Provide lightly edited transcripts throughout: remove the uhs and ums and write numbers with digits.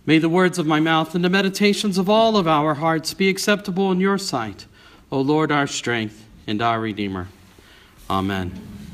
May the words of my mouth and the meditations of all of our hearts be acceptable in your sight, O Lord, our strength and our Redeemer. Amen.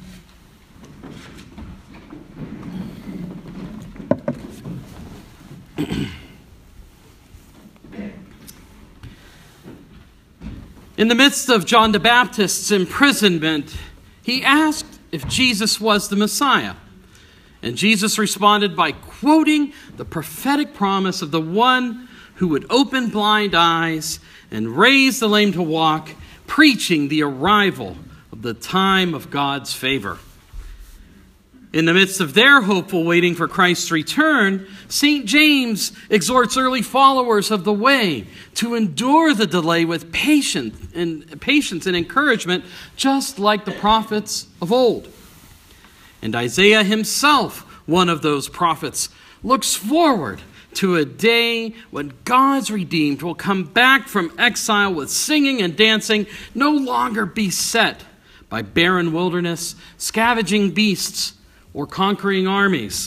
In the midst of John the Baptist's imprisonment, he asked if Jesus was the Messiah. And Jesus responded by quoting the prophetic promise of the one who would open blind eyes and raise the lame to walk, preaching the arrival of the time of God's favor. In the midst of their hopeful waiting for Christ's return, St. James exhorts early followers of the way to endure the delay with patience and encouragement, just like the prophets of old. And Isaiah himself, one of those prophets, looks forward to a day when God's redeemed will come back from exile with singing and dancing, no longer beset by barren wilderness, scavenging beasts, or conquering armies.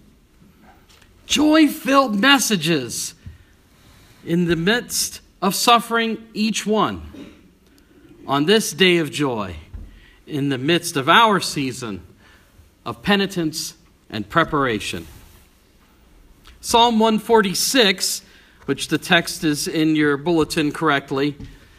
Joy-filled messages in the midst of suffering, each one. On this day of joy, in the midst of our season of penitence and preparation. Psalm 146, which the text is in your bulletin correctly,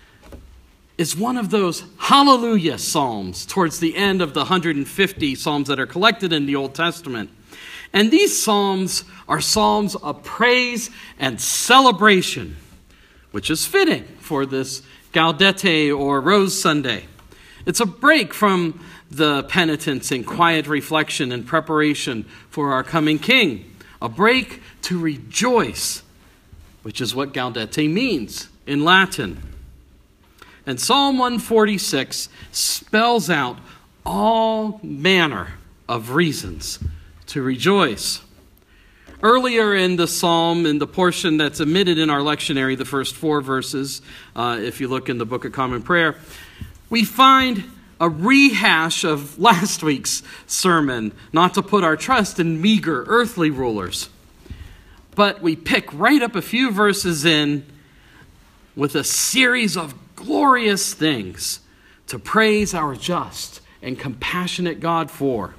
is one of those hallelujah psalms towards the end of the 150 psalms that are collected in the Old Testament. And these psalms are psalms of praise and celebration, which is fitting for this Gaudete or Rose Sunday. It's a break from the penitence and quiet reflection and preparation for our coming King. A break to rejoice, which is what Gaudete means in Latin. And Psalm 146 spells out all manner of reasons to rejoice. Earlier in the psalm, in the portion that's omitted in our lectionary, the first 4 verses, if you look in the Book of Common Prayer, we find a rehash of last week's sermon, not to put our trust in meager earthly rulers. But we pick right up a few verses in with a series of glorious things to praise our just and compassionate God for.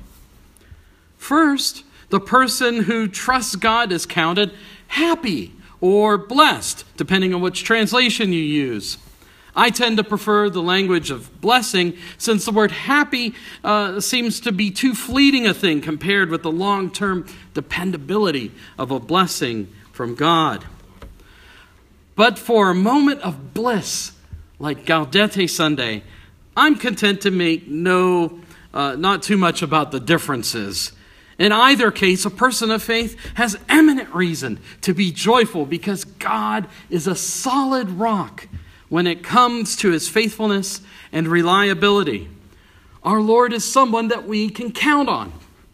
First, the person who trusts God is counted happy or blessed, depending on which translation you use. I tend to prefer the language of blessing, since the word happy seems to be too fleeting a thing compared with the long-term dependability of a blessing from God. But for a moment of bliss, like Gaudete Sunday, I'm content to make not too much about the differences. In either case, a person of faith has eminent reason to be joyful because God is a solid rock when it comes to his faithfulness and reliability. Our Lord is someone that we can count on.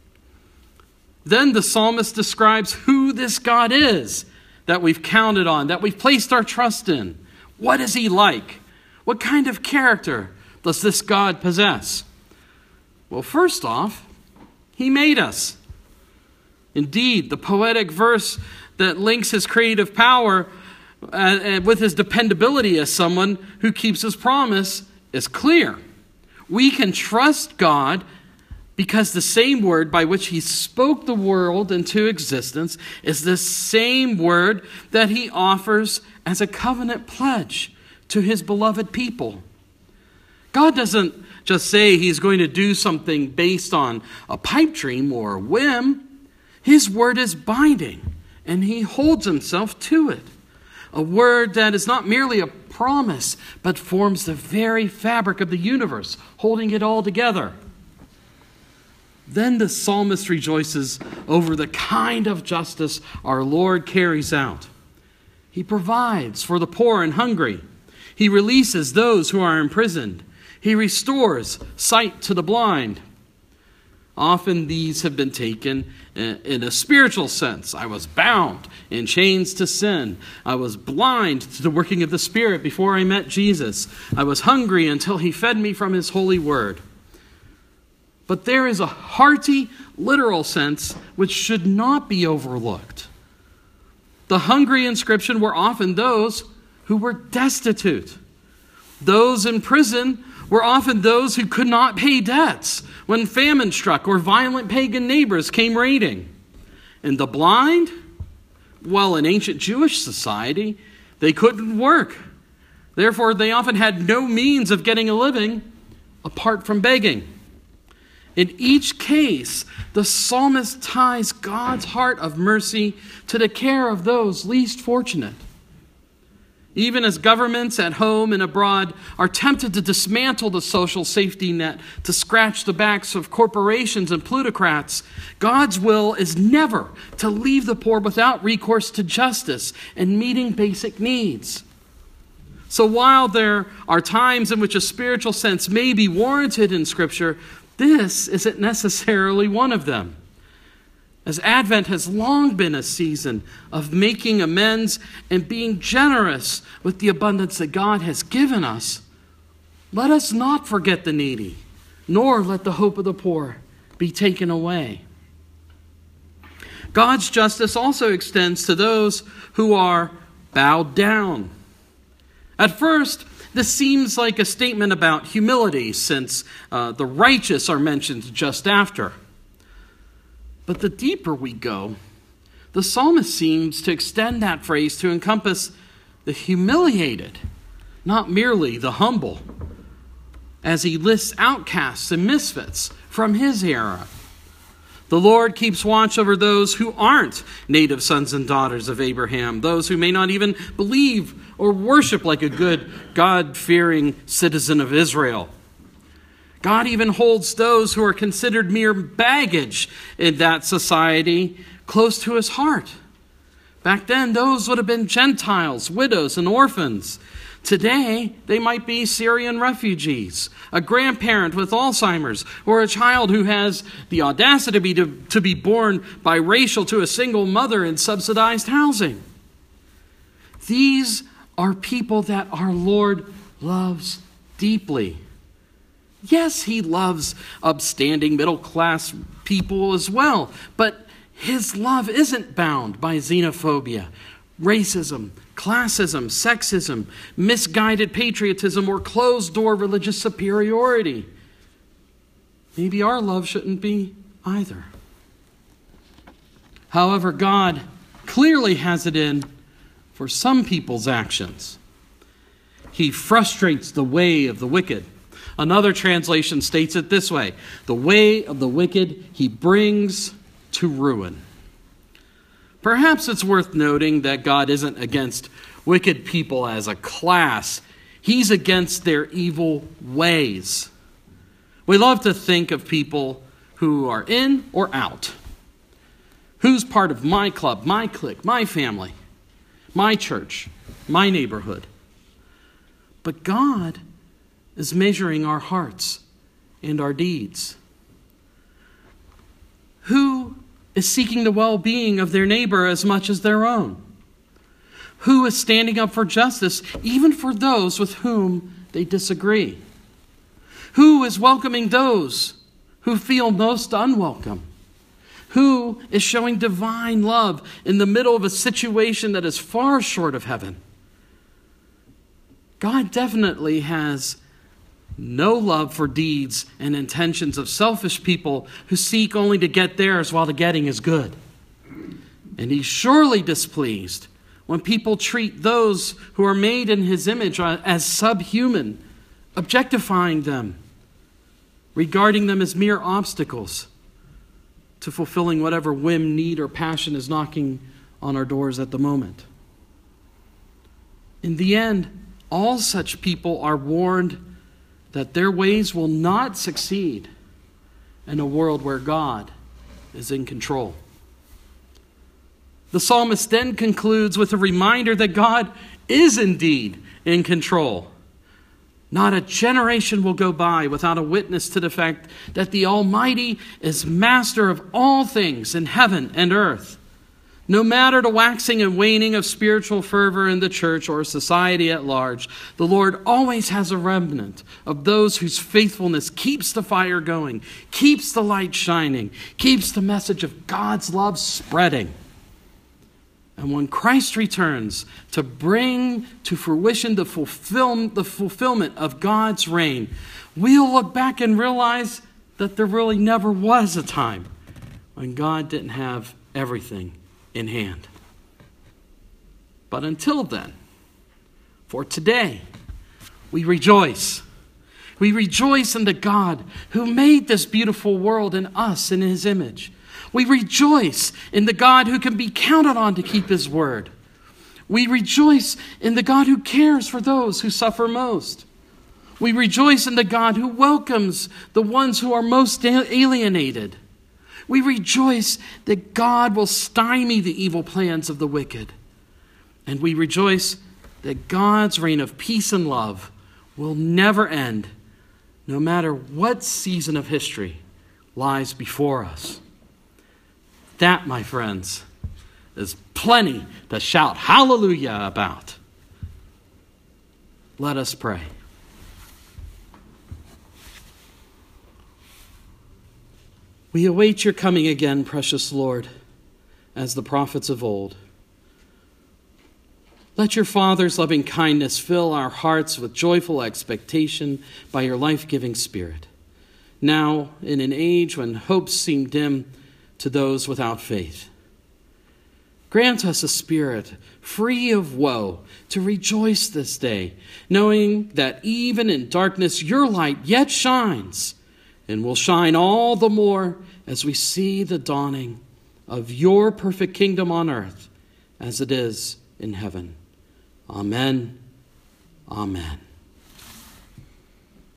Then the psalmist describes who this God is that we've counted on, that we've placed our trust in. What is he like? What kind of character does this God possess? Well, first off, he made us. Indeed, the poetic verse that links his creative power with his dependability as someone who keeps his promise is clear. We can trust God because the same word by which he spoke the world into existence is the same word that he offers as a covenant pledge to his beloved people. God doesn't just say he's going to do something based on a pipe dream or a whim. His word is binding, and he holds himself to it. A word that is not merely a promise, but forms the very fabric of the universe, holding it all together. Then the psalmist rejoices over the kind of justice our Lord carries out. He provides for the poor and hungry. He releases those who are imprisoned. He restores sight to the blind. Often these have been taken in a spiritual sense. I was bound in chains to sin. I was blind to the working of the Spirit before I met Jesus. I was hungry until he fed me from his holy word. But there is a hearty, literal sense which should not be overlooked. The hungry in Scripture were often those who were destitute. Those in prison were often those who could not pay debts when famine struck or violent pagan neighbors came raiding. And the blind, well, in ancient Jewish society, they couldn't work. Therefore, they often had no means of getting a living apart from begging. In each case, the psalmist ties God's heart of mercy to the care of those least fortunate. Even as governments at home and abroad are tempted to dismantle the social safety net to scratch the backs of corporations and plutocrats, God's will is never to leave the poor without recourse to justice and meeting basic needs. So while there are times in which a spiritual sense may be warranted in Scripture, this isn't necessarily one of them. As Advent has long been a season of making amends and being generous with the abundance that God has given us, let us not forget the needy, nor let the hope of the poor be taken away. God's justice also extends to those who are bowed down. At first, this seems like a statement about humility, since the righteous are mentioned just after. But the deeper we go, the psalmist seems to extend that phrase to encompass the humiliated, not merely the humble, as he lists outcasts and misfits from his era. The Lord keeps watch over those who aren't native sons and daughters of Abraham, those who may not even believe or worship like a good, God-fearing citizen of Israel. God even holds those who are considered mere baggage in that society close to his heart. Back then, those would have been Gentiles, widows, and orphans. Today, they might be Syrian refugees, a grandparent with Alzheimer's, or a child who has the audacity to be born biracial to a single mother in subsidized housing. These are people that our Lord loves deeply. Yes, he loves upstanding middle-class people as well, but his love isn't bound by xenophobia, racism, classism, sexism, misguided patriotism, or closed-door religious superiority. Maybe our love shouldn't be either. However, God clearly has it in for some people's actions. He frustrates the way of the wicked. Another translation states it this way: the way of the wicked he brings to ruin. Perhaps it's worth noting that God isn't against wicked people as a class. He's against their evil ways. We love to think of people who are in or out. Who's part of my club, my clique, my family, my church, my neighborhood? But God is measuring our hearts and our deeds. Who is seeking the well-being of their neighbor as much as their own? Who is standing up for justice even for those with whom they disagree? Who is welcoming those who feel most unwelcome? Who is showing divine love in the middle of a situation that is far short of heaven? God definitely has no love for deeds and intentions of selfish people who seek only to get theirs while the getting is good. And he's surely displeased when people treat those who are made in his image as subhuman, objectifying them, regarding them as mere obstacles to fulfilling whatever whim, need, or passion is knocking on our doors at the moment. In the end, all such people are warned that their ways will not succeed in a world where God is in control. The psalmist then concludes with a reminder that God is indeed in control. Not a generation will go by without a witness to the fact that the Almighty is master of all things in heaven and earth. No matter the waxing and waning of spiritual fervor in the church or society at large, the Lord always has a remnant of those whose faithfulness keeps the fire going, keeps the light shining, keeps the message of God's love spreading. And when Christ returns to bring to fruition the fulfillment of God's reign, we'll look back and realize that there really never was a time when God didn't have everything in hand. But until then, for today, we rejoice. We rejoice in the God who made this beautiful world and us in his image. We rejoice in the God who can be counted on to keep his word. We rejoice in the God who cares for those who suffer most. We rejoice in the God who welcomes the ones who are most alienated. We rejoice that God will stymie the evil plans of the wicked. And we rejoice that God's reign of peace and love will never end, no matter what season of history lies before us. That, my friends, is plenty to shout hallelujah about. Let us pray. We await your coming again, precious Lord, as the prophets of old. Let your Father's loving kindness fill our hearts with joyful expectation by your life-giving Spirit. Now, in an age when hopes seem dim to those without faith, grant us a spirit free of woe to rejoice this day, knowing that even in darkness your light yet shines, and will shine all the more as we see the dawning of your perfect kingdom on earth as it is in heaven. Amen. Amen.